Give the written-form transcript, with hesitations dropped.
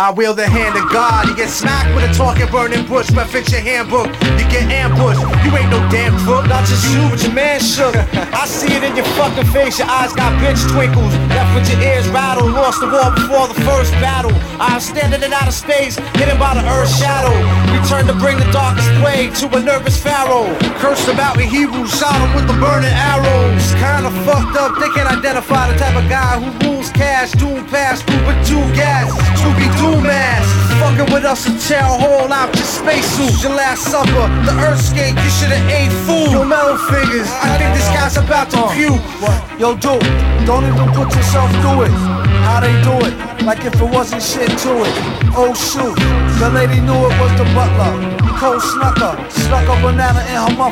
I wield the hand of God. You get smacked with a talking burning bush, but fix your handbook. You get ambushed. You ain't no damn crook. Not just you, but your man shook. I see it in your fucking face. Your eyes got bitch twinkles. Left with your ears rattled. Lost the war before the first battle. I'm standing in outer space, hidden by the earth's shadow. Return to bring the darkest plague to a nervous pharaoh. Cursed about me Hebrews, shot him with the burning arrows. Kinda fucked up, they can't identify the type of guy who rules cash, doom pass, stupid do gas, Scooby Doo mask. Fucking with us in town hall out your spacesuit. Your last supper, the earthscape, you should've ate food. Yo, metal figures, I think this guy's about to puke. Yo, dude, don't even put yourself through it. How they do it, like if it wasn't shit to it. Oh shoot, the lady knew it was the butler. Cold snuck a banana in her muffler.